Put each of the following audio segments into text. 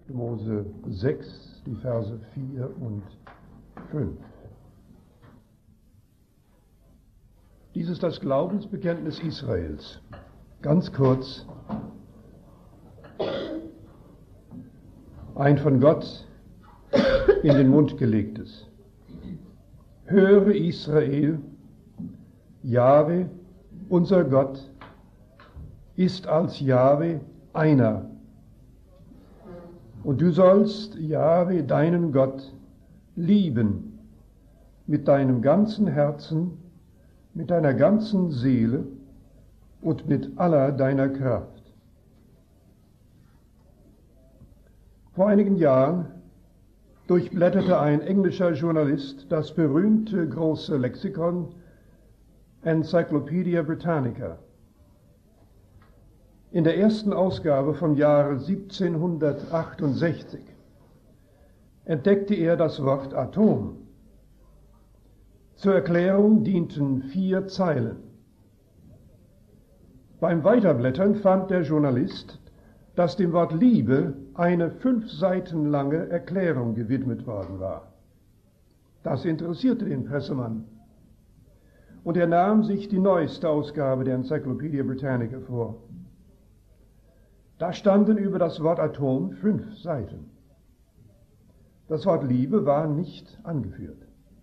Mose 6, die Verse 4 und 5. Dies ist das Glaubensbekenntnis Israels. Ganz kurz. Ein von Gott in den Mund gelegtes. Höre Israel, Jahwe, unser Gott, ist als Jahwe einer. Und du sollst Jahwe, deinen Gott, lieben mit deinem ganzen Herzen, mit deiner ganzen Seele und mit aller deiner Kraft. Vor einigen Jahren durchblätterte ein englischer Journalist das berühmte große Lexikon Encyclopedia Britannica. In der ersten Ausgabe vom Jahre 1768 entdeckte er das Wort Atom. Zur Erklärung dienten 4 Zeilen. Beim Weiterblättern fand der Journalist, dass dem Wort Liebe eine 5 Seiten lange Erklärung gewidmet worden war. Das interessierte den Pressemann. Und er nahm sich die neueste Ausgabe der Encyclopedia Britannica vor. Da standen über das Wort Atom 5 Seiten. Das Wort Liebe war nicht angeführt.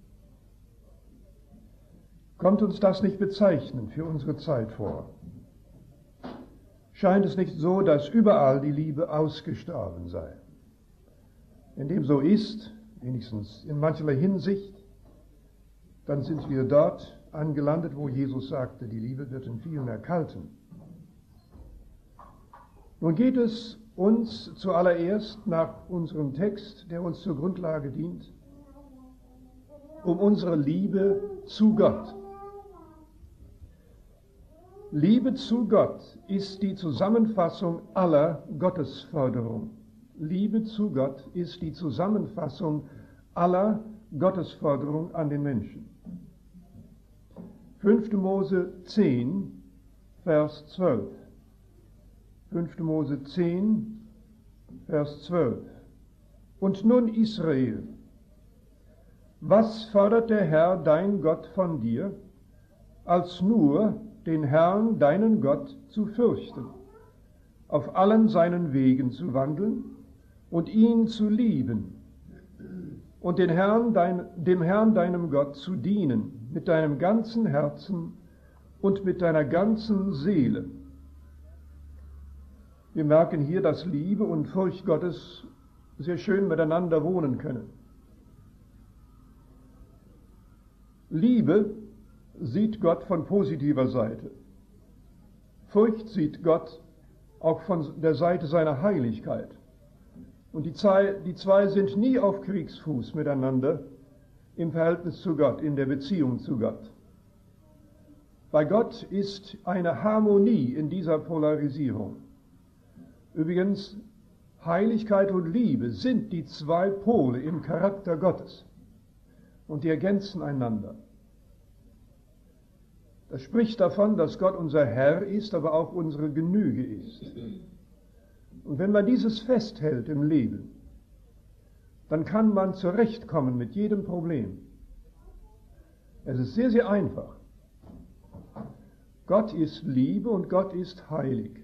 Kommt uns das nicht bezeichnend für unsere Zeit vor? Scheint es nicht so, dass überall die Liebe ausgestorben sei? Wenn dem so ist, wenigstens in mancherlei Hinsicht, dann sind wir dort angelandet, wo Jesus sagte, die Liebe wird in vielen erkalten. Nun geht es uns zuallererst nach unserem Text, der uns zur Grundlage dient, um unsere Liebe zu Gott. Liebe zu Gott ist die Zusammenfassung aller Gottesforderungen. Liebe zu Gott ist die Zusammenfassung aller Gottesforderungen an den Menschen. 5. Mose 10, Vers 12. 5. Mose 10, Vers 12. Und nun Israel, was fordert der Herr, dein Gott, von dir, als nur den Herrn, deinen Gott, zu fürchten, auf allen seinen Wegen zu wandeln und ihn zu lieben und dem Herrn, deinem Gott, zu dienen mit deinem ganzen Herzen und mit deiner ganzen Seele. Wir merken hier, dass Liebe und Furcht Gottes sehr schön miteinander wohnen können. Liebe sieht Gott von positiver Seite. Furcht sieht Gott auch von der Seite seiner Heiligkeit. Und die zwei sind nie auf Kriegsfuß miteinander im Verhältnis zu Gott, in der Beziehung zu Gott. Bei Gott ist eine Harmonie in dieser Polarisierung. Übrigens, Heiligkeit und Liebe sind die 2 Pole im Charakter Gottes und die ergänzen einander. Das spricht davon, dass Gott unser Herr ist, aber auch unsere Genüge ist. Und wenn man dieses festhält im Leben, dann kann man zurechtkommen mit jedem Problem. Es ist sehr, sehr einfach. Gott ist Liebe und Gott ist heilig.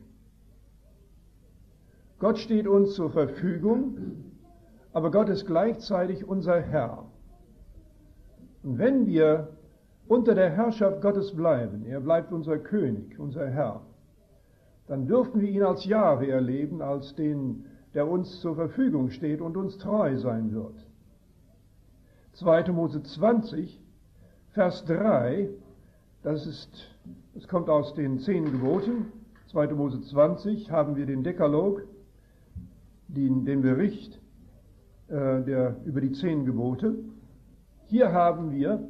Gott steht uns zur Verfügung, aber Gott ist gleichzeitig unser Herr. Und wenn wir unter der Herrschaft Gottes bleiben, er bleibt unser König, unser Herr, dann dürfen wir ihn als Jahwe erleben, als den, der uns zur Verfügung steht und uns treu sein wird. 2. Mose 20, Vers 3, das kommt aus den 10 Geboten. 2. Mose 20 haben wir den Dekalog, den Bericht über die 10 Gebote. Hier haben wir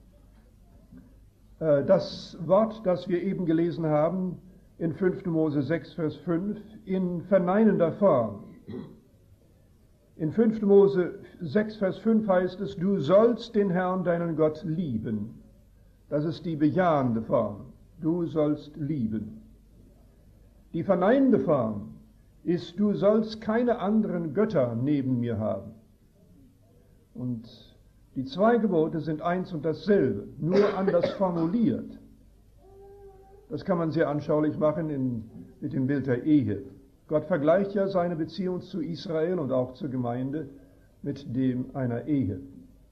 das Wort, das wir eben gelesen haben, in 5. Mose 6, Vers 5, in verneinender Form. In 5. Mose 6, Vers 5 heißt es, du sollst den Herrn, deinen Gott, lieben. Das ist die bejahende Form. Du sollst lieben. Die verneinende Form ist, du sollst keine anderen Götter neben mir haben. Und die zwei Gebote sind eins und dasselbe, nur anders formuliert. Das kann man sehr anschaulich machen mit dem Bild der Ehe. Gott vergleicht ja seine Beziehung zu Israel und auch zur Gemeinde mit dem einer Ehe.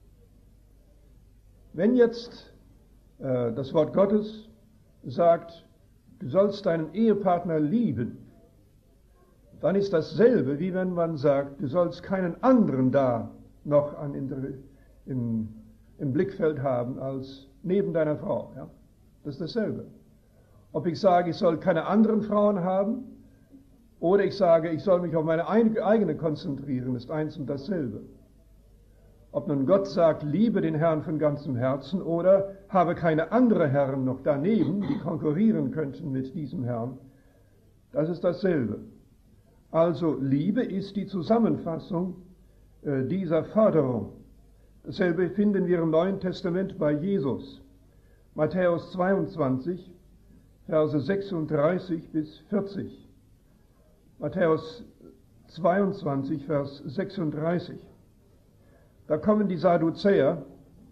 Wenn jetzt das Wort Gottes sagt, du sollst deinen Ehepartner lieben, dann ist dasselbe, wie wenn man sagt, du sollst keinen anderen da noch im Blickfeld haben als neben deiner Frau. Ja? Das ist dasselbe. Ob ich sage, ich soll keine anderen Frauen haben, oder ich sage, ich soll mich auf meine eigene konzentrieren, ist eins und dasselbe. Ob nun Gott sagt, liebe den Herrn von ganzem Herzen, oder habe keine anderen Herren noch daneben, die konkurrieren könnten mit diesem Herrn, das ist dasselbe. Also Liebe ist die Zusammenfassung dieser Forderung. Dasselbe finden wir im Neuen Testament bei Jesus. Matthäus 22, Verse 36 bis 40. Matthäus 22, Vers 36. Da kommen die Sadduzäer,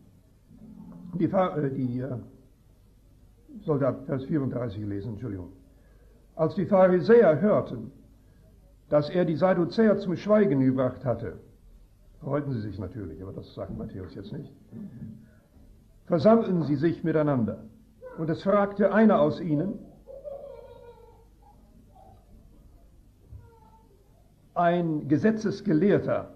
soll da Vers 34 lesen, Entschuldigung. Als die Pharisäer hörten, dass er die Sadduzäer zum Schweigen gebracht hatte, freuten sie sich natürlich, aber das sagt Matthäus jetzt nicht, versammelten sie sich miteinander. Und es fragte einer aus ihnen, ein Gesetzesgelehrter,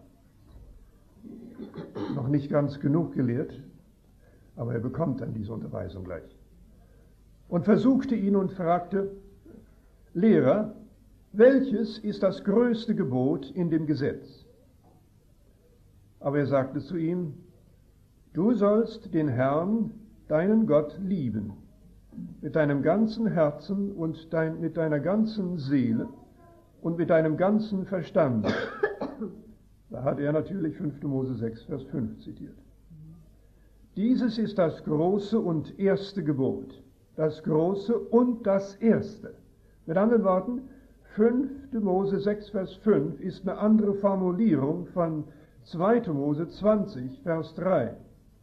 noch nicht ganz genug gelehrt, aber er bekommt dann diese Unterweisung gleich, und versuchte ihn und fragte, Lehrer, welches ist das größte Gebot in dem Gesetz? Aber er sagte zu ihm, du sollst den Herrn, deinen Gott, lieben, mit deinem ganzen Herzen und mit deiner ganzen Seele und mit deinem ganzen Verstand. Da hat er natürlich 5. Mose 6, Vers 5 zitiert. Dieses ist das große und erste Gebot, das große und das erste. Mit anderen Worten, 5. Mose 6, Vers 5 ist eine andere Formulierung von 2. Mose 20, Vers 3.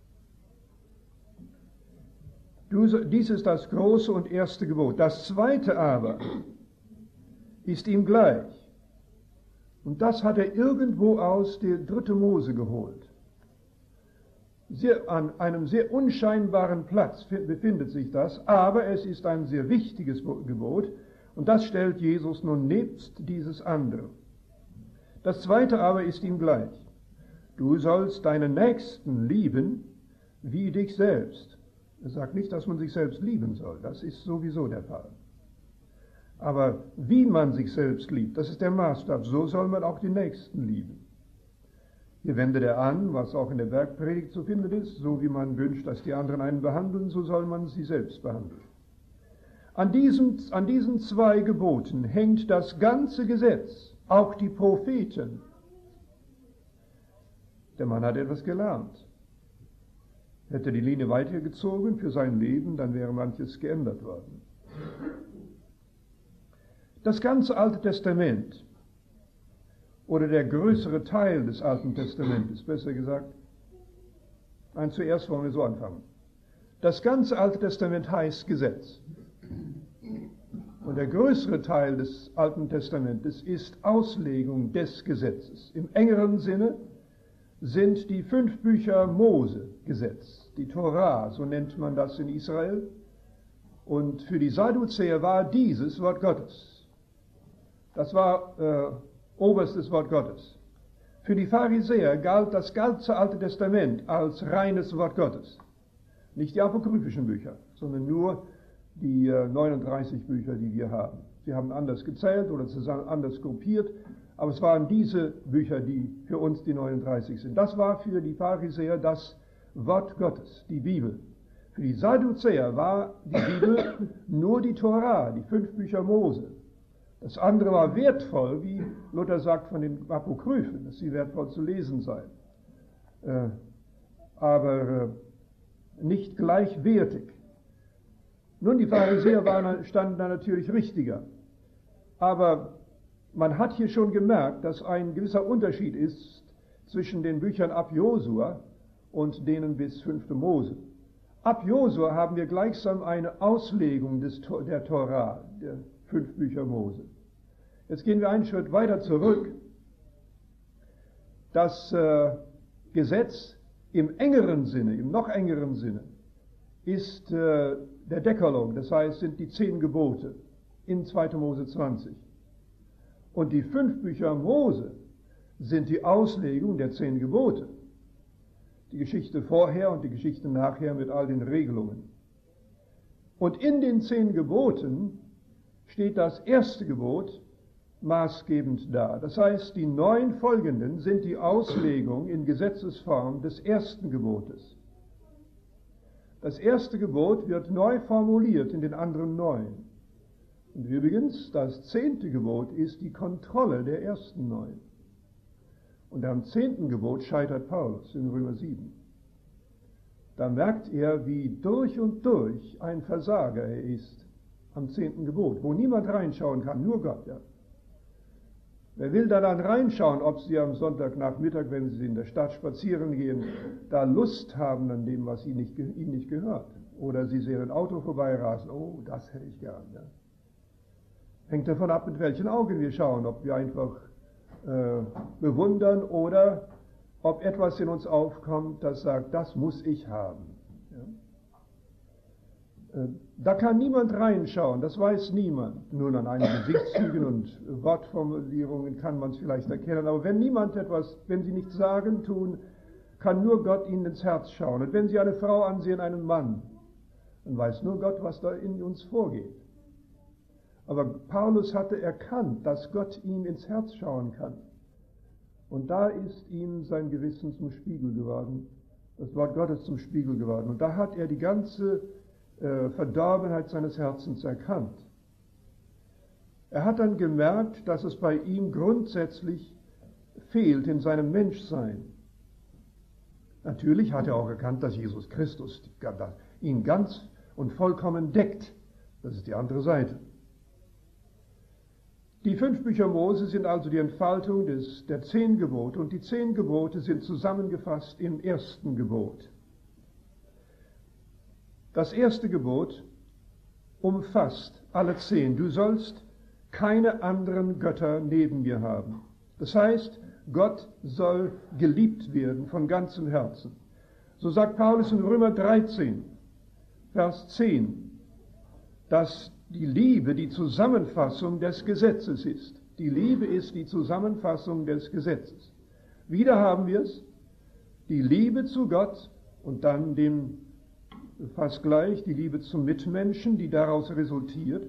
Dies ist das große und erste Gebot. Das zweite aber ist ihm gleich. Und das hat er irgendwo aus der 3. Mose geholt. An einem sehr unscheinbaren Platz befindet sich das, aber es ist ein sehr wichtiges Gebot. Und das stellt Jesus nun nebst dieses andere. Das zweite aber ist ihm gleich. Du sollst deinen Nächsten lieben wie dich selbst. Er sagt nicht, dass man sich selbst lieben soll. Das ist sowieso der Fall. Aber wie man sich selbst liebt, das ist der Maßstab. So soll man auch den Nächsten lieben. Hier wendet er an, was auch in der Bergpredigt zu finden ist. So wie man wünscht, dass die anderen einen behandeln, so soll man sie selbst behandeln. An diesen zwei Geboten hängt das ganze Gesetz, auch die Propheten. Der Mann hat etwas gelernt. Hätte die Linie weitergezogen für sein Leben, dann wäre manches geändert worden. Das ganze Alte Testament, oder der größere Teil des Alten Testamentes, besser gesagt, zuerst wollen wir so anfangen. Das ganze Alte Testament heißt Gesetz. Und der größere Teil des Alten Testamentes ist Auslegung des Gesetzes. Im engeren Sinne sind die 5 Bücher Mose Gesetz, die Torah, so nennt man das in Israel. Und für die Sadduzäer war dieses Wort Gottes. Das war oberstes Wort Gottes. Für die Pharisäer galt das ganze Alte Testament als reines Wort Gottes. Nicht die apokryphischen Bücher, sondern nur die 39 Bücher, die wir haben. Sie haben anders gezählt oder zusammen anders gruppiert, aber es waren diese Bücher, die für uns die 39 sind. Das war für die Pharisäer das Wort Gottes, die Bibel. Für die Sadduzäer war die Bibel nur die Torah, die 5 Bücher Mose. Das andere war wertvoll, wie Luther sagt von den Apokryphen, dass sie wertvoll zu lesen seien. Aber nicht gleichwertig. Nun, die Pharisäer standen da natürlich richtiger. Aber Man hat hier schon gemerkt, dass ein gewisser Unterschied ist zwischen den Büchern ab Josua und denen bis 5. Mose. Ab Josua haben wir gleichsam eine Auslegung der Torah, der 5 Bücher Mose. Jetzt gehen wir einen Schritt weiter zurück. Das Gesetz im engeren Sinne, im noch engeren Sinne, ist der Dekalog, das heißt, sind die 10 Gebote in 2. Mose 20. Und die 5 Bücher Mose sind die Auslegung der 10 Gebote. Die Geschichte vorher und die Geschichte nachher mit all den Regelungen. Und in den 10 Geboten steht das erste Gebot maßgebend da. Das heißt, die 9 folgenden sind die Auslegung in Gesetzesform des ersten Gebotes. Das erste Gebot wird neu formuliert in den anderen 9. Und übrigens, das 10. Gebot ist die Kontrolle der ersten 9. Und am 10. Gebot scheitert Paulus in Römer 7. Da merkt er, wie durch und durch ein Versager er ist am 10. Gebot, wo niemand reinschauen kann, nur Gott. Ja. Wer will da dann reinschauen, ob Sie am Sonntagnachmittag, wenn Sie in der Stadt spazieren gehen, da Lust haben an dem, was Ihnen nicht gehört? Oder Sie sehen ein Auto vorbeirasen, oh, das hätte ich gern. Ja. Hängt davon ab, mit welchen Augen wir schauen, ob wir einfach bewundern oder ob etwas in uns aufkommt, das sagt, das muss ich haben. Ja? Da kann niemand reinschauen, das weiß niemand. Nun an einigen Gesichtszügen und Wortformulierungen kann man es vielleicht erkennen, aber wenn Sie nichts sagen, tun, kann nur Gott ihnen ins Herz schauen. Und wenn Sie eine Frau ansehen, einen Mann, dann weiß nur Gott, was da in uns vorgeht. Aber Paulus hatte erkannt, dass Gott ihm ins Herz schauen kann. Und da ist ihm sein Gewissen zum Spiegel geworden, das Wort Gottes zum Spiegel geworden. Und da hat er die ganze Verdorbenheit seines Herzens erkannt. Er hat dann gemerkt, dass es bei ihm grundsätzlich fehlt in seinem Menschsein. Natürlich hat er auch erkannt, dass Jesus Christus ihn ganz und vollkommen deckt. Das ist die andere Seite. Die 5 Bücher Mose sind also die Entfaltung der 10 Gebote und die 10 Gebote sind zusammengefasst im ersten Gebot. Das erste Gebot umfasst alle 10. Du sollst keine anderen Götter neben mir haben. Das heißt, Gott soll geliebt werden von ganzem Herzen. So sagt Paulus in Römer 13, Vers 10, dass die Liebe die Zusammenfassung des Gesetzes ist. Die Liebe ist die Zusammenfassung des Gesetzes. Wieder haben wir es, die Liebe zu Gott und dann dem fast gleich die Liebe zum Mitmenschen, die daraus resultiert.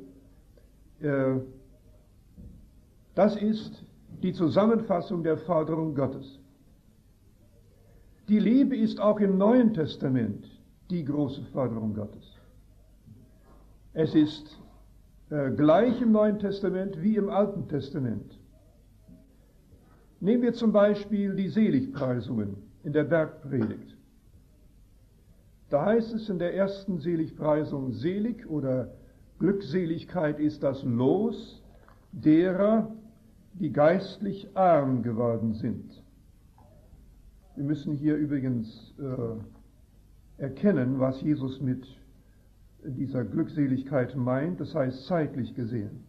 Das ist die Zusammenfassung der Forderung Gottes. Die Liebe ist auch im Neuen Testament die große Forderung Gottes. Es ist gleich im Neuen Testament wie im Alten Testament. Nehmen wir zum Beispiel die Seligpreisungen in der Bergpredigt. Da heißt es in der ersten Seligpreisung, selig oder Glückseligkeit ist das Los derer, die geistlich arm geworden sind. Wir müssen hier übrigens erkennen, was Jesus mit dieser Glückseligkeit meint, das heißt zeitlich gesehen.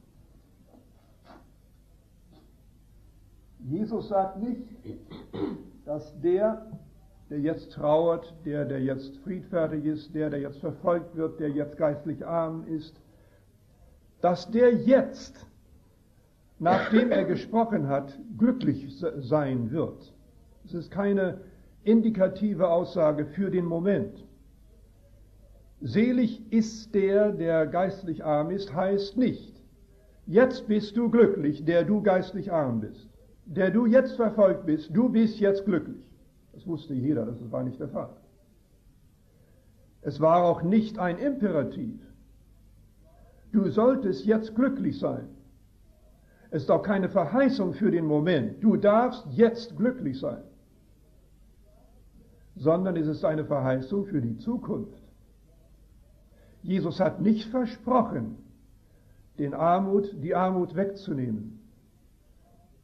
Jesus sagt nicht, dass der jetzt trauert, der jetzt friedfertig ist, der jetzt verfolgt wird, der jetzt geistlich arm ist, dass der jetzt, nachdem er gesprochen hat, glücklich sein wird. Es ist keine indikative Aussage für den Moment. Selig ist der geistlich arm ist, heißt nicht, jetzt bist du glücklich, der du geistlich arm bist. Der du jetzt verfolgt bist, du bist jetzt glücklich. Das wusste jeder, das war nicht der Fall. Es war auch nicht ein Imperativ. Du solltest jetzt glücklich sein. Es ist auch keine Verheißung für den Moment. Du darfst jetzt glücklich sein. Sondern es ist eine Verheißung für die Zukunft. Jesus hat nicht versprochen, die Armut wegzunehmen.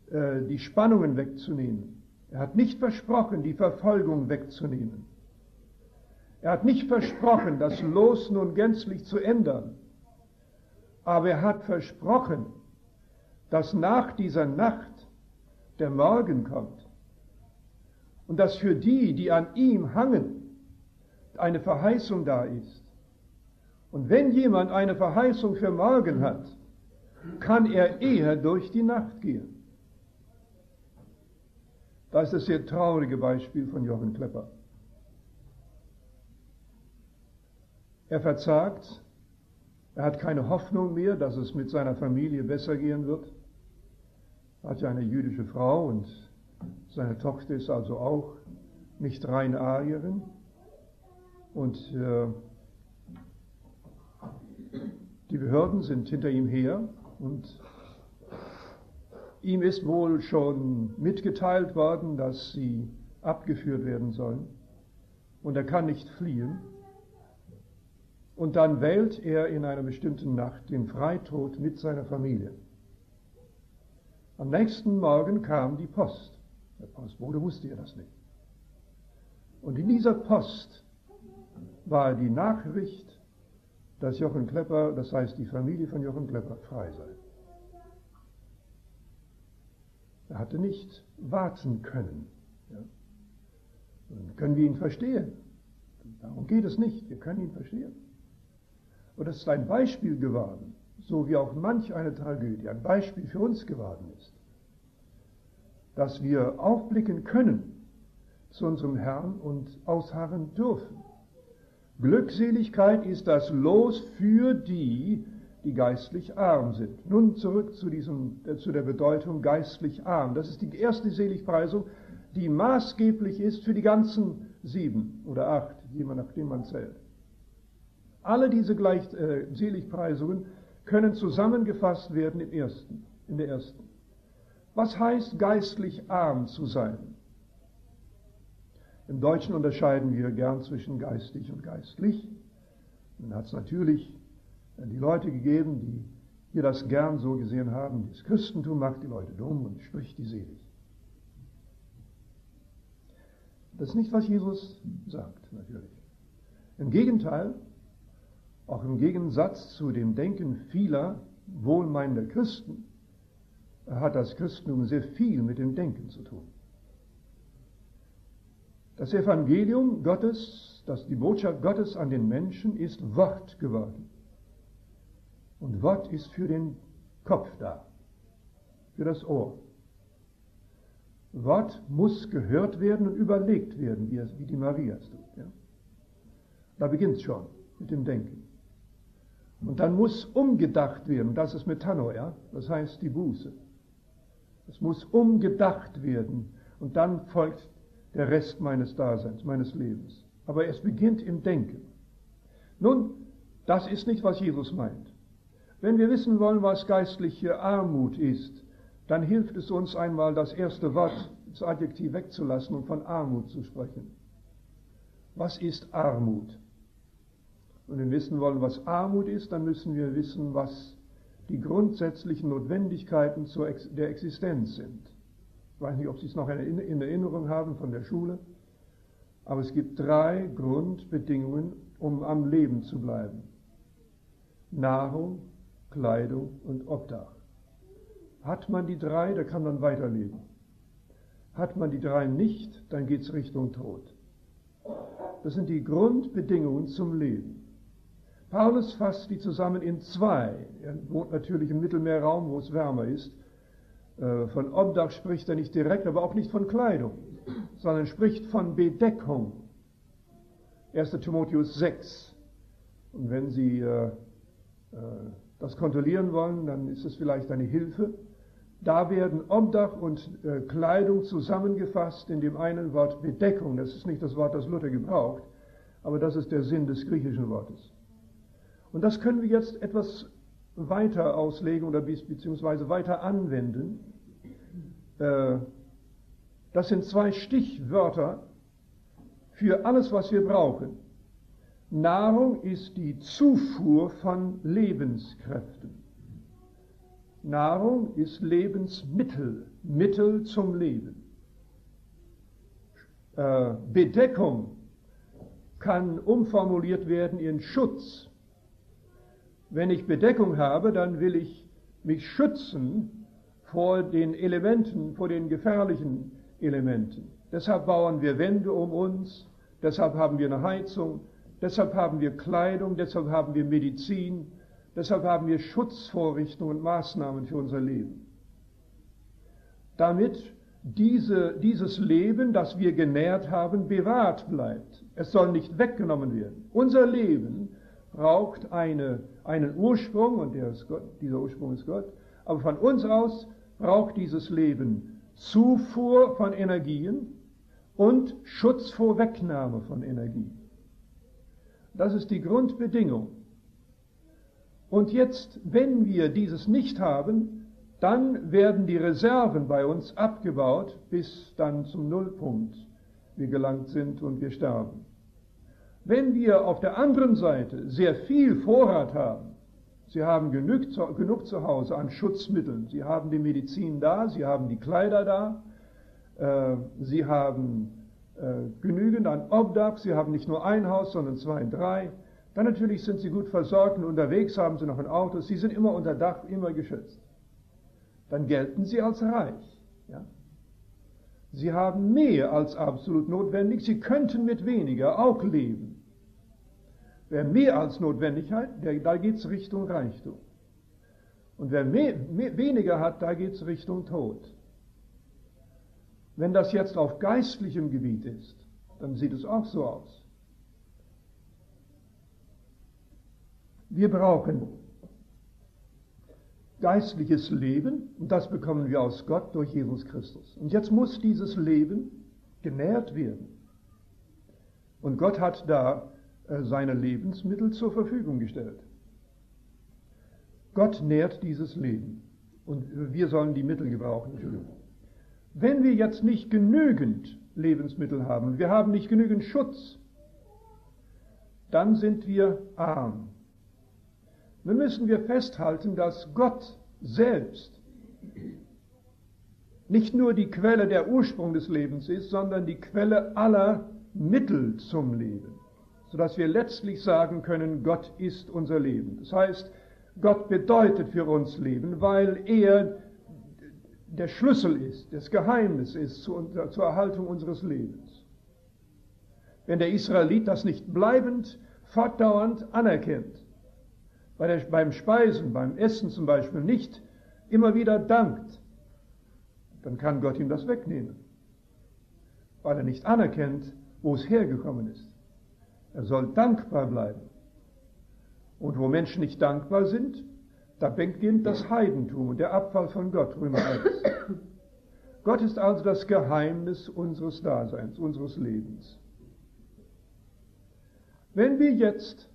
die Spannungen wegzunehmen. Er hat nicht versprochen, die Verfolgung wegzunehmen. Er hat nicht versprochen, das Los nun gänzlich zu ändern. Aber er hat versprochen, dass nach dieser Nacht der Morgen kommt und dass für die, die an ihm hangen, eine Verheißung da ist. Und wenn jemand eine Verheißung für morgen hat, kann er eher durch die Nacht gehen. Das ist das sehr traurige Beispiel von Jochen Klepper. Er verzagt, er hat keine Hoffnung mehr, dass es mit seiner Familie besser gehen wird. Er hat ja eine jüdische Frau und seine Tochter ist also auch nicht rein Arierin. Und die Behörden sind hinter ihm her und ihm ist wohl schon mitgeteilt worden, dass sie abgeführt werden sollen. Und er kann nicht fliehen. Und dann wählt er in einer bestimmten Nacht den Freitod mit seiner Familie. Am nächsten Morgen kam die Post. Der Postbote wusste ja das nicht. Und in dieser Post war die Nachricht, dass Jochen Klepper, das heißt die Familie von Jochen Klepper, frei sei. Er hatte nicht warten können. Ja. Dann können wir ihn verstehen. Darum geht es nicht. Wir können ihn verstehen. Und es ist ein Beispiel geworden, so wie auch manch eine Tragödie ein Beispiel für uns geworden ist, dass wir aufblicken können zu unserem Herrn und ausharren dürfen. Glückseligkeit ist das Los für die, die geistlich arm sind. Nun zurück zu der Bedeutung geistlich arm. Das ist die erste Seligpreisung, die maßgeblich ist für die ganzen 7 oder 8, je nachdem man zählt. Alle diese Seligpreisungen können zusammengefasst werden in der ersten. Was heißt geistlich arm zu sein? Im Deutschen unterscheiden wir gern zwischen geistig und geistlich. Dann hat es natürlich die Leute gegeben, die hier das gern so gesehen haben, das Christentum macht die Leute dumm und spricht die selig. Das ist nicht, was Jesus sagt, natürlich. Im Gegenteil, auch im Gegensatz zu dem Denken vieler wohlmeinender Christen, hat das Christentum sehr viel mit dem Denken zu tun. Das Evangelium Gottes, die Botschaft Gottes an den Menschen ist Wort geworden. Und Wort ist für den Kopf da, für das Ohr. Wort muss gehört werden und überlegt werden, wie die Maria es tut. Ja? Da beginnt es schon mit dem Denken. Und dann muss umgedacht werden, das ist Metanoia, das heißt die Buße. Es muss umgedacht werden und dann folgt der Rest meines Daseins, meines Lebens. Aber es beginnt im Denken. Nun, das ist nicht, was Jesus meint. Wenn wir wissen wollen, was geistliche Armut ist, dann hilft es uns einmal, das erste Wort, das Adjektiv wegzulassen und von Armut zu sprechen. Was ist Armut? Und wenn wir wissen wollen, was Armut ist, dann müssen wir wissen, was die grundsätzlichen Notwendigkeiten der Existenz sind. Ich weiß nicht, ob Sie es noch in Erinnerung haben von der Schule, aber es gibt 3 Grundbedingungen, um am Leben zu bleiben. Nahrung, Kleidung und Obdach. Hat man die 3, da kann man weiterleben. Hat man die 3 nicht, dann geht es Richtung Tod. Das sind die Grundbedingungen zum Leben. Paulus fasst die zusammen in 2. Er wohnt natürlich im Mittelmeerraum, wo es wärmer ist. Von Obdach spricht er nicht direkt, aber auch nicht von Kleidung, sondern spricht von Bedeckung. 1. Timotheus 6. Und wenn Sie das kontrollieren wollen, dann ist es vielleicht eine Hilfe. Da werden Obdach und Kleidung zusammengefasst in dem einen Wort Bedeckung. Das ist nicht das Wort, das Luther gebraucht, aber das ist der Sinn des griechischen Wortes. Und das können wir jetzt etwas weiter auslegen oder beziehungsweise weiter anwenden. Das sind 2 Stichwörter für alles, was wir brauchen. Nahrung ist die Zufuhr von Lebenskräften. Nahrung ist Lebensmittel, Mittel zum Leben. Bedeckung kann umformuliert werden in Schutz. Wenn ich Bedeckung habe, dann will ich mich schützen vor den Elementen, vor den gefährlichen Elementen. Deshalb bauen wir Wände um uns, deshalb haben wir eine Heizung, deshalb haben wir Kleidung, deshalb haben wir Medizin, deshalb haben wir Schutzvorrichtungen und Maßnahmen für unser Leben. Damit dieses Leben, das wir genährt haben, bewahrt bleibt. Es soll nicht weggenommen werden. Unser Leben braucht einen Ursprung, und dieser Ursprung ist Gott, aber von uns aus braucht dieses Leben Zufuhr von Energien und Schutz vor Wegnahme von Energie. Das ist die Grundbedingung. Und jetzt, wenn wir dieses nicht haben, dann werden die Reserven bei uns abgebaut, bis dann zum Nullpunkt wir gelangt sind und wir sterben. Wenn wir auf der anderen Seite sehr viel Vorrat haben, Sie haben genug zu Hause an Schutzmitteln, Sie haben die Medizin da, Sie haben die Kleider da, Sie haben genügend an Obdach, Sie haben nicht nur ein Haus, sondern 2, 3, dann natürlich sind Sie gut versorgt und unterwegs haben Sie noch ein Auto, Sie sind immer unter Dach, immer geschützt. Dann gelten Sie als reich. Ja? Sie haben mehr als absolut notwendig, Sie könnten mit weniger auch leben. Wer mehr als notwendig hat, da geht es Richtung Reichtum. Und wer weniger hat, da geht es Richtung Tod. Wenn das jetzt auf geistlichem Gebiet ist, dann sieht es auch so aus. Wir brauchen geistliches Leben, und das bekommen wir aus Gott durch Jesus Christus. Und jetzt muss dieses Leben genährt werden. Und Gott hat da seine Lebensmittel zur Verfügung gestellt. Gott nährt dieses Leben und wir sollen die Mittel gebrauchen. Wenn wir jetzt nicht genügend Lebensmittel haben, wir haben nicht genügend Schutz, dann sind wir arm. Dann müssen wir festhalten, dass Gott selbst nicht nur die Quelle, der Ursprung des Lebens ist, sondern die Quelle aller Mittel zum Leben, sodass wir letztlich sagen können, Gott ist unser Leben. Das heißt, Gott bedeutet für uns Leben, weil er der Schlüssel ist, das Geheimnis ist zur Erhaltung unseres Lebens. Wenn der Israelit das nicht bleibend, fortdauernd anerkennt, beim Speisen, beim Essen zum Beispiel nicht immer wieder dankt, dann kann Gott ihm das wegnehmen, weil er nicht anerkennt, wo es hergekommen ist. Er soll dankbar bleiben. Und wo Menschen nicht dankbar sind, da beginnt das Heidentum und der Abfall von Gott, Römer 1. Gott ist also das Geheimnis unseres Daseins, unseres Lebens. Wenn wir jetzt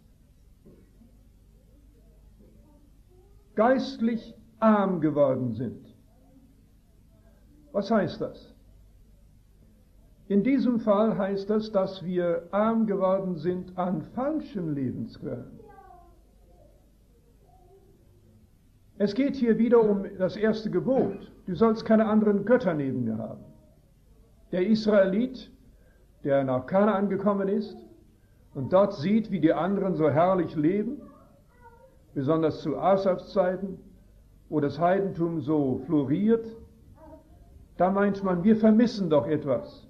geistlich arm geworden sind, was heißt das? In diesem Fall heißt das, dass wir arm geworden sind an falschen Lebensquellen. Es geht hier wieder um das erste Gebot. Du sollst keine anderen Götter neben mir haben. Der Israelit, der nach Kanaan gekommen ist und dort sieht, wie die anderen so herrlich leben, besonders zu Asafs Zeiten, wo das Heidentum so floriert, da meint man, wir vermissen doch etwas.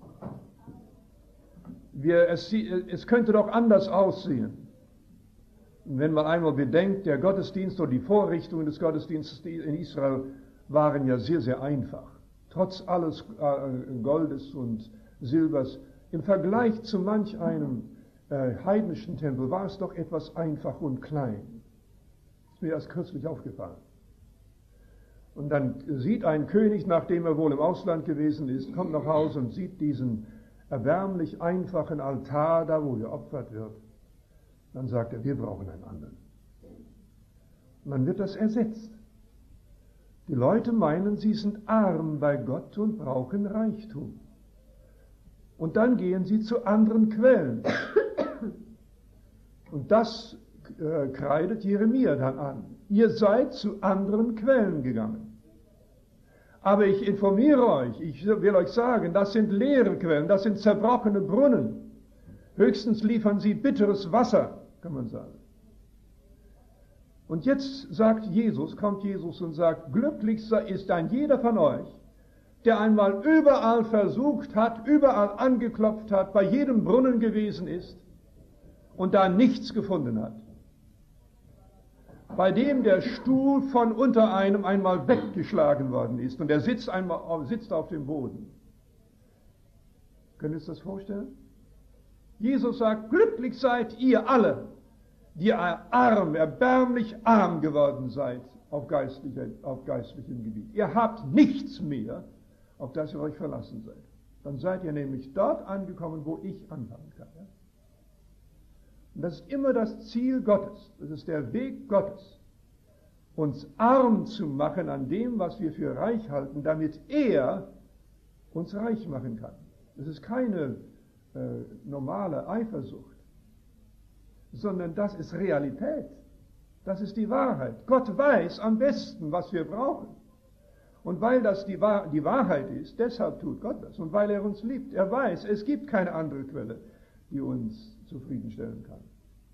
Es könnte doch anders aussehen. Und wenn man einmal bedenkt, der Gottesdienst oder die Vorrichtungen des Gottesdienstes in Israel waren ja sehr, sehr einfach. Trotz alles Goldes und Silbers, im Vergleich zu manch einem heidnischen Tempel war es doch etwas einfach und klein. Ist mir erst kürzlich aufgefallen. Und dann sieht ein König, nachdem er wohl im Ausland gewesen ist, kommt nach Hause und sieht diesen erbärmlich einfachen Altar, da wo geopfert wird. Dann sagt er, wir brauchen einen anderen. Und dann wird das ersetzt. Die Leute meinen, sie sind arm bei Gott und brauchen Reichtum. Und dann gehen sie zu anderen Quellen. Und das kreidet Jeremia dann an. Ihr seid zu anderen Quellen gegangen. Aber ich informiere euch, ich will euch sagen, das sind leere Quellen, das sind zerbrochene Brunnen. Höchstens liefern sie bitteres Wasser, kann man sagen. Und jetzt kommt Jesus und sagt, glücklich ist ein jeder von euch, der einmal überall versucht hat, überall angeklopft hat, bei jedem Brunnen gewesen ist und da nichts gefunden hat. Bei dem der Stuhl von unter einem einmal weggeschlagen worden ist und er sitzt auf dem Boden. Können Sie sich das vorstellen? Jesus sagt, glücklich seid ihr alle, die erbärmlich arm geworden seid auf geistlichem Gebiet. Ihr habt nichts mehr, auf das ihr euch verlassen seid. Dann seid ihr nämlich dort angekommen, wo ich anfangen kann. Ja? Und das ist immer das Ziel Gottes, das ist der Weg Gottes, uns arm zu machen an dem, was wir für reich halten, damit er uns reich machen kann. Das ist keine normale Eifersucht, sondern das ist Realität. Das ist die Wahrheit. Gott weiß am besten, was wir brauchen. Und weil das die Wahrheit ist, deshalb tut Gott das. Und weil er uns liebt. Er weiß, es gibt keine andere Quelle, die uns zufriedenstellen kann.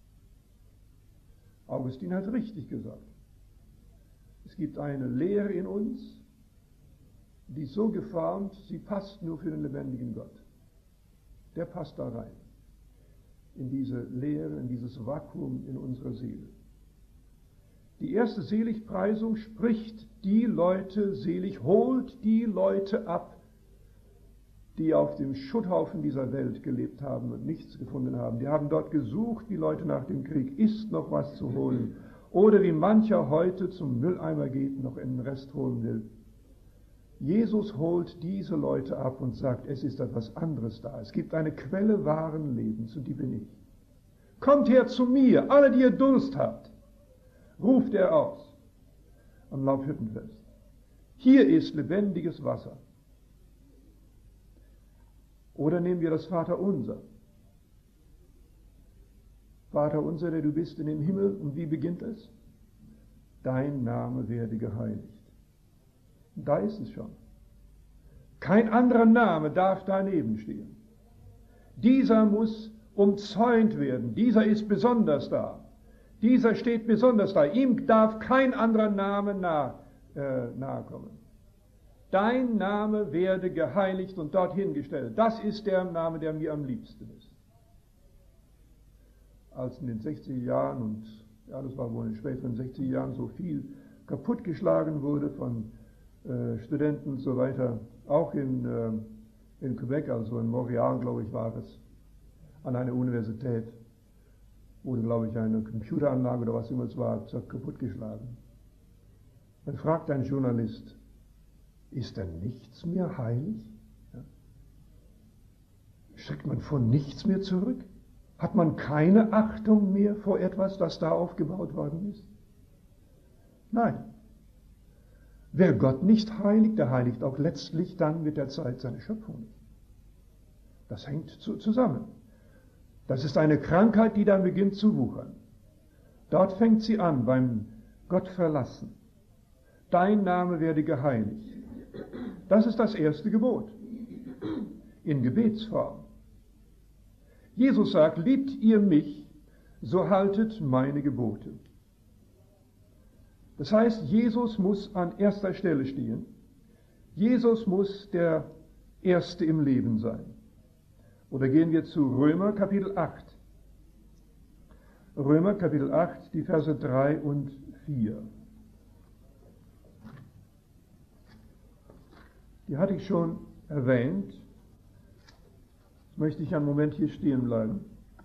Augustin hat richtig gesagt. Es gibt eine Lehre in uns, die ist so geformt, sie passt nur für den lebendigen Gott. Der passt da rein. In diese Leere, in dieses Vakuum in unserer Seele. Die erste Seligpreisung spricht die Leute selig, holt die Leute ab, die auf dem Schutthaufen dieser Welt gelebt haben und nichts gefunden haben. Die haben dort gesucht, die Leute nach dem Krieg, ist noch was zu holen. Oder wie mancher heute zum Mülleimer geht, noch einen Rest holen will. Jesus holt diese Leute ab und sagt, es ist etwas anderes da. Es gibt eine Quelle wahren Lebens und die bin ich. Kommt her zu mir, alle, die ihr Durst habt, ruft er aus am Laubhüttenfest. Hier ist lebendiges Wasser. Oder nehmen wir das Vaterunser. Vater unser, der du bist in dem Himmel, und wie beginnt es? Dein Name werde geheiligt. Da ist es schon. Kein anderer Name darf daneben stehen. Dieser muss umzäunt werden. Dieser ist besonders da. Dieser steht besonders da. Ihm darf kein anderer Name nahe kommen. Dein Name werde geheiligt und dorthin gestellt. Das ist der Name, der mir am liebsten ist. Als in den 60er Jahren und ja, das war wohl in den späteren 60er Jahren so viel kaputtgeschlagen wurde von Studenten und so weiter, auch in Quebec, also in Montreal, glaube ich, war es, an einer Universität, wurde, glaube ich, eine Computeranlage oder was immer es war, kaputtgeschlagen. Dann fragt ein Journalist, ist denn nichts mehr heilig? Ja. Schreckt man vor nichts mehr zurück? Hat man keine Achtung mehr vor etwas, das da aufgebaut worden ist? Nein. Wer Gott nicht heiligt, der heiligt auch letztlich dann mit der Zeit seine Schöpfung nicht. Das hängt zusammen. Das ist eine Krankheit, die dann beginnt zu wuchern. Dort fängt sie an, beim Gott verlassen. Dein Name werde geheiligt. Das ist das erste Gebot. In Gebetsform. Jesus sagt, liebt ihr mich, so haltet meine Gebote. Das heißt, Jesus muss an erster Stelle stehen. Jesus muss der Erste im Leben sein. Oder gehen wir zu Römer Kapitel 8. Römer Kapitel 8, die Verse 3 und 4. Die hatte ich schon erwähnt. Jetzt möchte ich einen Moment hier stehen bleiben.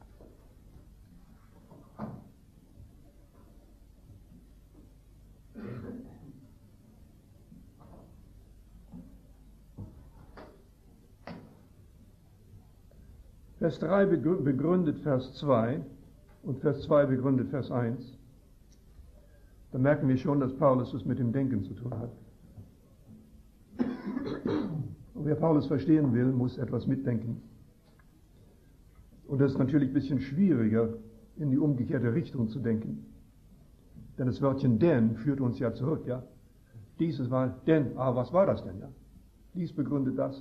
Vers 3 begründet Vers 2 und Vers 2 begründet Vers 1. Da merken wir schon, dass Paulus es mit dem Denken zu tun hat. Und wer Paulus verstehen will, muss etwas mitdenken. Und das ist natürlich ein bisschen schwieriger, in die umgekehrte Richtung zu denken. Denn das Wörtchen denn führt uns ja zurück, ja? Dieses war denn, was war das denn? Ja? Dies begründet das.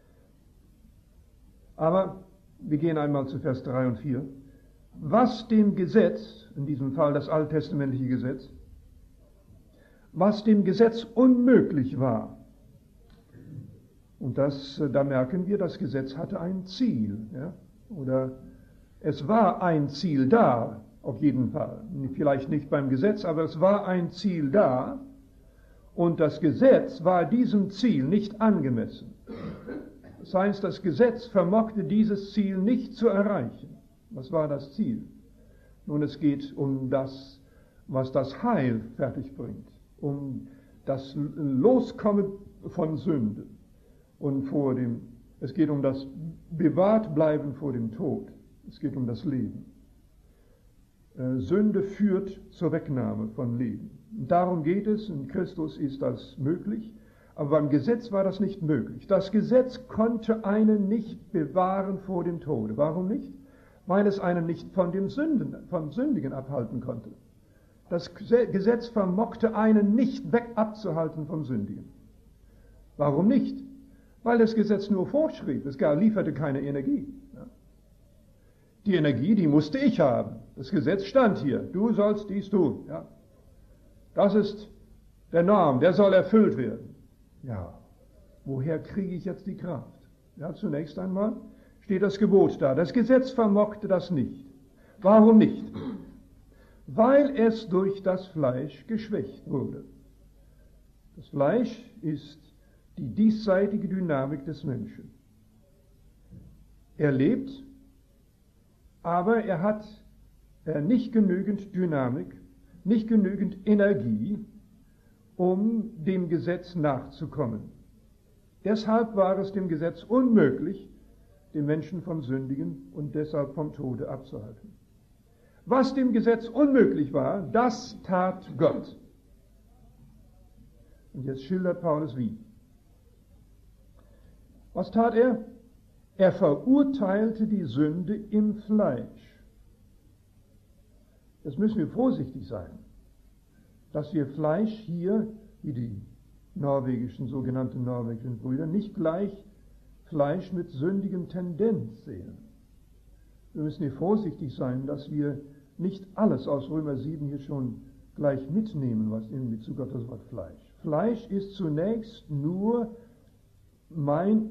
Aber wir gehen einmal zu Vers 3 und 4. Was dem Gesetz, in diesem Fall das alttestamentliche Gesetz, was dem Gesetz unmöglich war, und da merken wir, das Gesetz hatte ein Ziel, ja? Oder es war ein Ziel da, auf jeden Fall. Vielleicht nicht beim Gesetz, aber es war ein Ziel da, und das Gesetz war diesem Ziel nicht angemessen. Das heißt, das Gesetz vermochte dieses Ziel nicht zu erreichen. Was war das Ziel? Nun, es geht um das, was das Heil fertigbringt, um das Loskommen von Sünde und es geht um das Bewahrtbleiben vor dem Tod. Es geht um das Leben. Sünde führt zur Wegnahme von Leben. Darum geht es, in Christus ist das möglich, aber beim Gesetz war das nicht möglich. Das Gesetz konnte einen nicht bewahren vor dem Tode. Warum nicht? Weil es einen nicht vom Sündigen abhalten konnte. Das Gesetz vermochte einen nicht abzuhalten vom Sündigen. Warum nicht? Weil das Gesetz nur vorschrieb, es lieferte keine Energie. Die Energie, die musste ich haben. Das Gesetz stand hier, du sollst dies tun. Ja. Das ist der Norm, der soll erfüllt werden. Ja, woher kriege ich jetzt die Kraft? Ja, zunächst einmal steht das Gebot da. Das Gesetz vermochte das nicht. Warum nicht? Weil es durch das Fleisch geschwächt wurde. Das Fleisch ist die diesseitige Dynamik des Menschen. Er lebt, aber er hat nicht genügend Dynamik, nicht genügend Energie, um dem Gesetz nachzukommen. Deshalb war es dem Gesetz unmöglich, den Menschen vom Sündigen und deshalb vom Tode abzuhalten. Was dem Gesetz unmöglich war, das tat Gott. Und jetzt schildert Paulus wie. Was tat er? Er verurteilte die Sünde im Fleisch. Jetzt müssen wir vorsichtig sein, dass wir Fleisch hier, wie die sogenannten norwegischen Brüder, nicht gleich Fleisch mit sündigen Tendenz sehen. Wir müssen hier vorsichtig sein, dass wir nicht alles aus Römer 7 hier schon gleich mitnehmen, was in Bezug auf das Wort Fleisch. Fleisch ist zunächst nur meine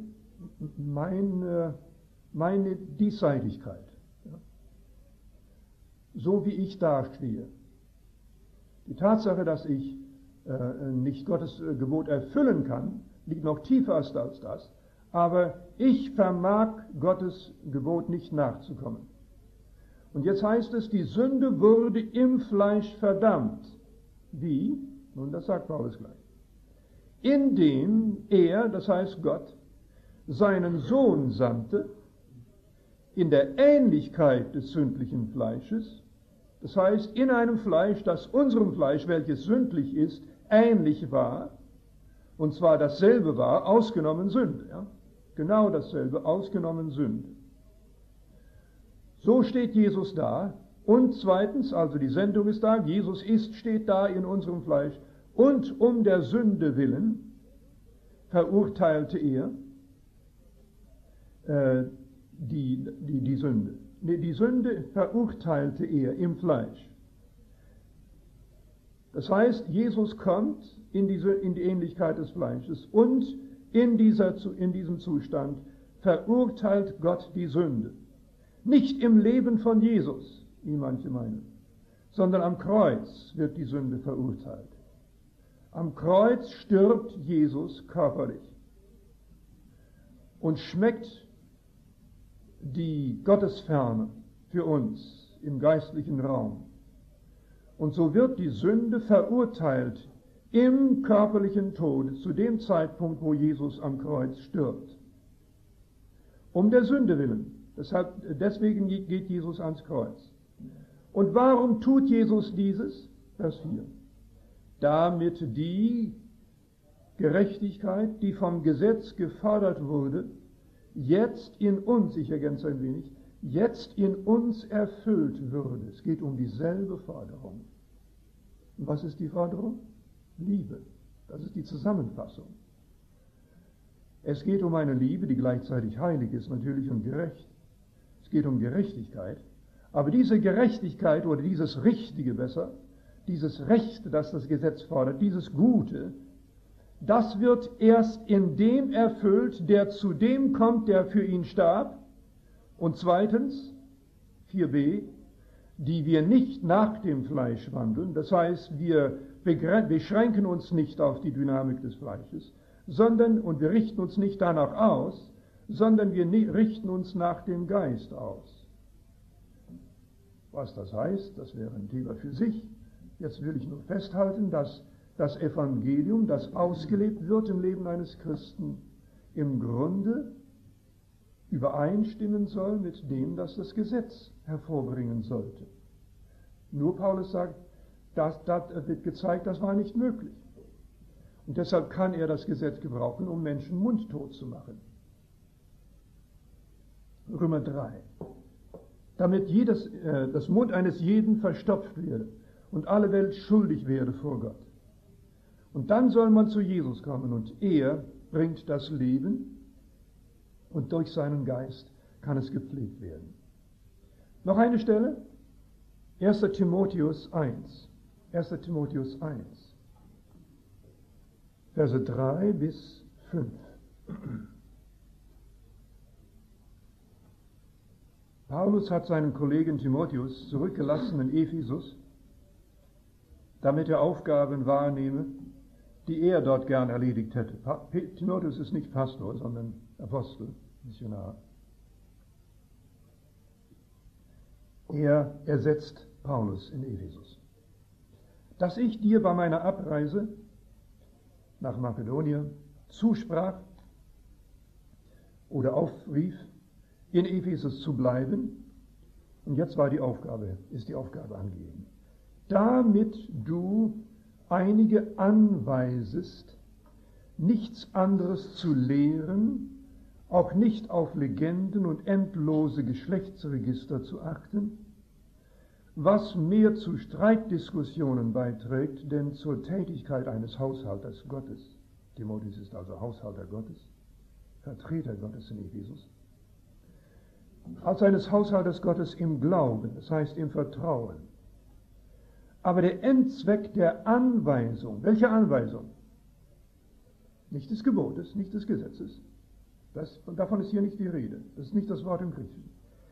Diesseitigkeit. Ja. So wie ich dastehe. Die Tatsache, dass ich nicht Gottes Gebot erfüllen kann, liegt noch tiefer als das, aber ich vermag Gottes Gebot nicht nachzukommen. Und jetzt heißt es, die Sünde wurde im Fleisch verdammt. Wie? Nun, das sagt Paulus gleich. Indem er, das heißt Gott, seinen Sohn sandte, in der Ähnlichkeit des sündlichen Fleisches, das heißt in einem Fleisch, das unserem Fleisch, welches sündlich ist, ähnlich war, und zwar dasselbe war, ausgenommen Sünde. Ja? Genau dasselbe, ausgenommen Sünde. So steht Jesus da. Und zweitens, also die Sendung ist da, Jesus steht da in unserem Fleisch. Und um der Sünde willen verurteilte er die Sünde. Die Sünde verurteilte er im Fleisch. Das heißt, Jesus kommt in die Ähnlichkeit des Fleisches und in diesem Zustand verurteilt Gott die Sünde. Nicht im Leben von Jesus, wie manche meinen, sondern am Kreuz wird die Sünde verurteilt. Am Kreuz stirbt Jesus körperlich und schmeckt die Gottesferne für uns im geistlichen Raum. Und so wird die Sünde verurteilt im körperlichen Tod zu dem Zeitpunkt, wo Jesus am Kreuz stirbt. Um der Sünde willen. Deswegen geht Jesus ans Kreuz. Und warum tut Jesus dieses? Vers 4. Damit die Gerechtigkeit, die vom Gesetz gefordert wurde, jetzt in uns, ich ergänze ein wenig, jetzt in uns erfüllt würde. Es geht um dieselbe Forderung. Und was ist die Forderung? Liebe. Das ist die Zusammenfassung. Es geht um eine Liebe, die gleichzeitig heilig ist, natürlich, und gerecht. Es geht um Gerechtigkeit. Aber diese Gerechtigkeit oder dieses Richtige besser, dieses Recht, das das Gesetz fordert, dieses Gute, das wird erst in dem erfüllt, der zu dem kommt, der für ihn starb. Und zweitens, 4b, die wir nicht nach dem Fleisch wandeln. Das heißt, wir beschränken uns nicht auf die Dynamik des Fleisches, und wir richten uns nicht danach aus, sondern wir richten uns nach dem Geist aus. Was das heißt, das wäre ein Thema für sich. Jetzt will ich nur festhalten, dass das Evangelium, das ausgelebt wird im Leben eines Christen, im Grunde übereinstimmen soll mit dem, das das Gesetz hervorbringen sollte. Nur Paulus sagt, das wird gezeigt, das war nicht möglich. Und deshalb kann er das Gesetz gebrauchen, um Menschen mundtot zu machen. Römer 3. Damit das Mund eines jeden verstopft werde und alle Welt schuldig werde vor Gott. Und dann soll man zu Jesus kommen und er bringt das Leben und durch seinen Geist kann es gepflegt werden. Noch eine Stelle, 1. Timotheus 1. 1. Timotheus 1. Verse 3 bis 5. Paulus hat seinen Kollegen Timotheus zurückgelassen in Ephesus, damit er Aufgaben wahrnehme, die er dort gern erledigt hätte. Timotheus ist nicht Pastor, sondern Apostel, Missionar. Er ersetzt Paulus in Ephesus. Dass ich dir bei meiner Abreise nach Makedonien zusprach oder aufrief, in Ephesus zu bleiben, und jetzt ist die Aufgabe angegeben, damit du einige anweisest, nichts anderes zu lehren, auch nicht auf Legenden und endlose Geschlechtsregister zu achten, was mehr zu Streitdiskussionen beiträgt, denn zur Tätigkeit eines Haushalters Gottes. Timotheus ist also Haushalter Gottes, Vertreter Gottes in Ephesus. Als eines Haushalters Gottes im Glauben, das heißt im Vertrauen. Aber der Endzweck der Anweisung, welche Anweisung? Nicht des Gebotes, nicht des Gesetzes. Davon ist hier nicht die Rede. Das ist nicht das Wort im Griechischen.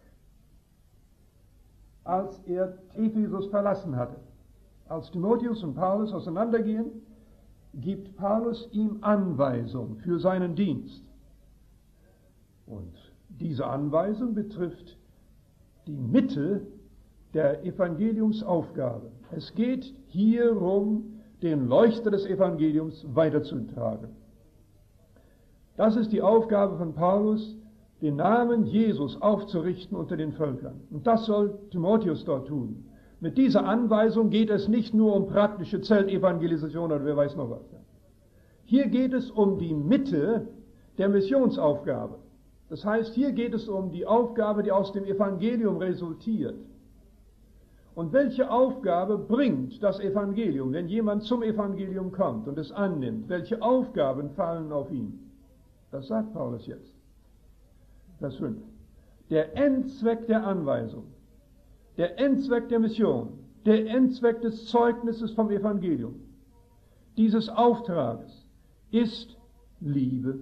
Als er Ephesus verlassen hatte, als Timotheus und Paulus auseinandergehen, gibt Paulus ihm Anweisung für seinen Dienst. Und diese Anweisung betrifft die Mitte der Evangeliumsaufgabe. Es geht hierum, den Leuchter des Evangeliums weiterzutragen. Das ist die Aufgabe von Paulus, den Namen Jesus aufzurichten unter den Völkern. Und das soll Timotheus dort tun. Mit dieser Anweisung geht es nicht nur um praktische Zeltevangelisation oder wer weiß noch was. Hier geht es um die Mitte der Missionsaufgabe. Das heißt, hier geht es um die Aufgabe, die aus dem Evangelium resultiert. Und welche Aufgabe bringt das Evangelium, wenn jemand zum Evangelium kommt und es annimmt? Welche Aufgaben fallen auf ihn? Das sagt Paulus jetzt. Vers 5. Der Endzweck der Anweisung, der Endzweck der Mission, der Endzweck des Zeugnisses vom Evangelium, dieses Auftrages ist Liebe.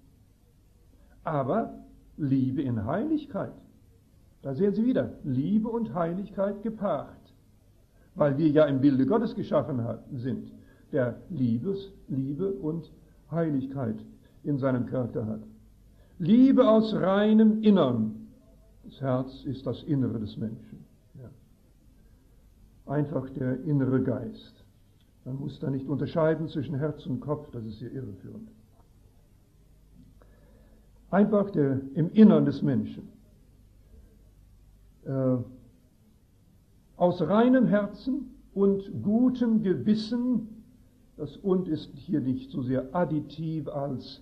Aber Liebe in Heiligkeit. Da sehen Sie wieder, Liebe und Heiligkeit gepaart. Weil wir ja im Bilde Gottes geschaffen sind, der Liebe und Heiligkeit in seinem Charakter hat. Liebe aus reinem Innern. Das Herz ist das Innere des Menschen. Ja. Einfach der innere Geist. Man muss da nicht unterscheiden zwischen Herz und Kopf, das ist sehr irreführend. Einfach im Innern des Menschen. Aus reinem Herzen und gutem Gewissen, das und ist hier nicht so sehr additiv als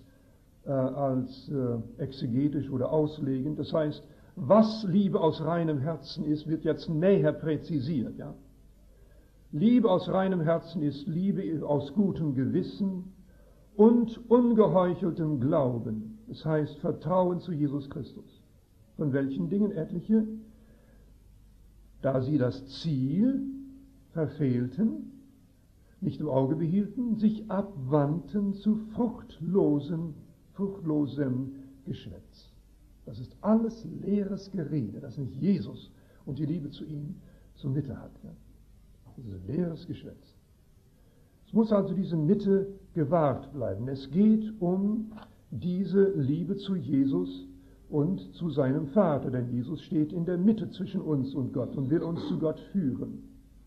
exegetisch oder auslegend. Das heißt, was Liebe aus reinem Herzen ist, wird jetzt näher präzisiert. Ja? Liebe aus reinem Herzen ist Liebe aus gutem Gewissen und ungeheucheltem Glauben. Das heißt Vertrauen zu Jesus Christus. Von welchen Dingen etliche? Da sie das Ziel verfehlten, nicht im Auge behielten, sich abwandten zu fruchtlosem Geschwätz. Das ist alles leeres Gerede, das nicht Jesus und die Liebe zu ihm zur Mitte hat. Ja? Das ist leeres Geschwätz. Es muss also diese Mitte gewahrt bleiben. Es geht um diese Liebe zu Jesus und zu seinem Vater, denn Jesus steht in der Mitte zwischen uns und Gott und will uns zu Gott führen.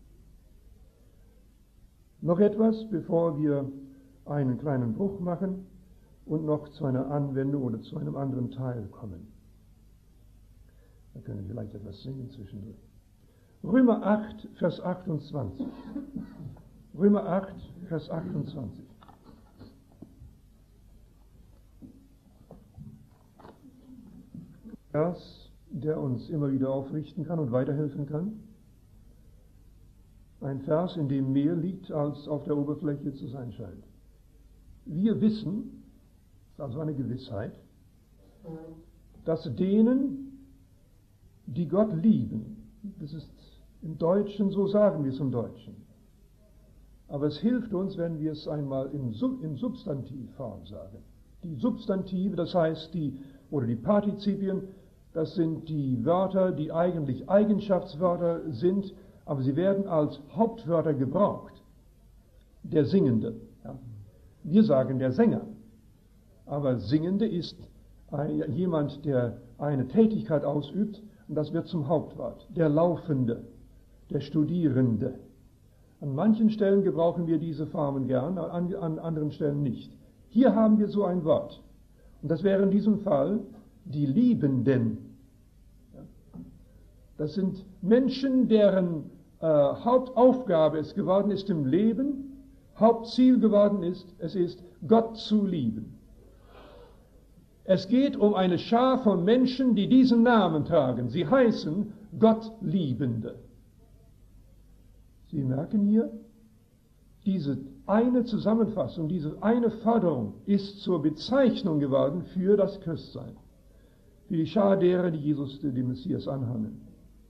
Noch etwas, bevor wir einen kleinen Bruch machen und noch zu einer Anwendung oder zu einem anderen Teil kommen. Da können wir vielleicht etwas singen zwischendrin. Römer 8, Vers 28. Römer 8, Vers 28. Vers, der uns immer wieder aufrichten kann und weiterhelfen kann. Ein Vers, in dem mehr liegt, als auf der Oberfläche zu sein scheint. Wir wissen, das ist also eine Gewissheit, dass denen, die Gott lieben, das ist im Deutschen, so sagen wir es im Deutschen, aber es hilft uns, wenn wir es einmal in Substantivform sagen. Die Substantive, das heißt die Partizipien, das sind die Wörter, die eigentlich Eigenschaftswörter sind, aber sie werden als Hauptwörter gebraucht. Der Singende. Ja. Wir sagen der Sänger, aber Singende ist jemand, der eine Tätigkeit ausübt, und das wird zum Hauptwort. Der Laufende, der Studierende. An manchen Stellen gebrauchen wir diese Formen gern, an anderen Stellen nicht. Hier haben wir so ein Wort. Und das wäre in diesem Fall die Liebenden. Das sind Menschen, deren Hauptaufgabe es geworden ist im Leben, Hauptziel geworden ist, es ist, Gott zu lieben. Es geht um eine Schar von Menschen, die diesen Namen tragen. Sie heißen Gottliebende. Sie merken hier, diese eine Zusammenfassung, diese eine Forderung ist zur Bezeichnung geworden für das Christsein, für die Schar derer, die Jesus, den Messias, anhangen.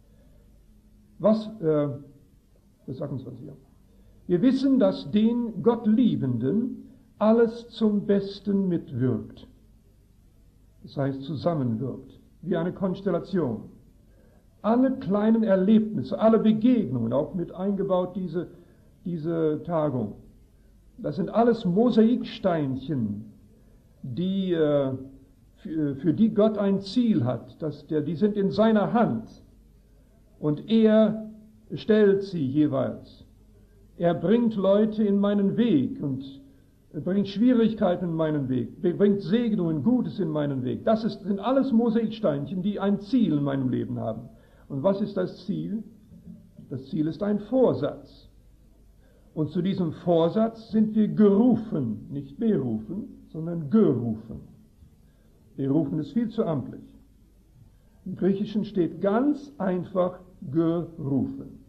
Vers 28. Wir wissen, dass den Gottliebenden alles zum Besten mitwirkt. Das heißt, zusammenwirkt, wie eine Konstellation. Alle kleinen Erlebnisse, alle Begegnungen, auch mit eingebaut diese Tagung, das sind alles Mosaiksteinchen, die, für die Gott ein Ziel hat. Die sind in seiner Hand. Und er stellt sie jeweils. Er bringt Leute in meinen Weg und bringt Schwierigkeiten in meinen Weg, bringt Segnungen, Gutes in meinen Weg. Das sind alles Mosaiksteinchen, die ein Ziel in meinem Leben haben. Und was ist das Ziel? Das Ziel ist ein Vorsatz. Und zu diesem Vorsatz sind wir gerufen, nicht berufen, sondern gerufen. Berufen ist viel zu amtlich. Im Griechischen steht ganz einfach gerufen.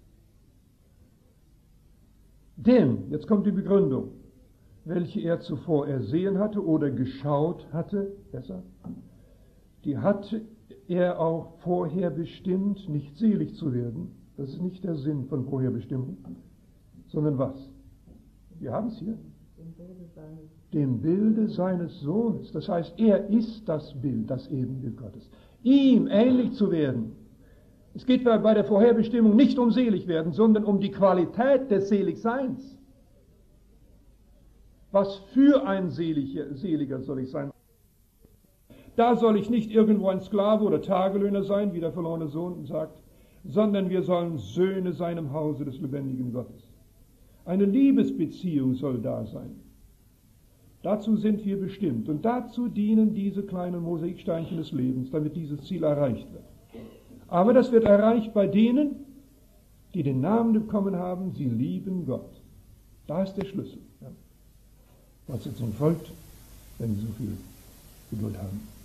Denn, jetzt kommt die Begründung, welche er zuvor ersehen hatte oder geschaut hatte, besser, die hatte er auch vorher bestimmt, nicht selig zu werden. Das ist nicht der Sinn von Vorherbestimmung, sondern was? Wir haben es hier. Dem Bilde seines Sohnes. Das heißt, er ist das Bild, das Ebenbild Gottes. Ihm ähnlich zu werden. Es geht bei der Vorherbestimmung nicht um Seligwerden, sondern um die Qualität des Seligseins. Was für ein Seliger soll ich sein? Da soll ich nicht irgendwo ein Sklave oder Tagelöhner sein, wie der verlorene Sohn sagt, sondern wir sollen Söhne sein im Hause des lebendigen Gottes. Eine Liebesbeziehung soll da sein. Dazu sind wir bestimmt und dazu dienen diese kleinen Mosaiksteinchen des Lebens, damit dieses Ziel erreicht wird. Aber das wird erreicht bei denen, die den Namen bekommen haben, sie lieben Gott. Da ist der Schlüssel. Ja. Fortsetzung folgt, wenn Sie so viel Geduld haben.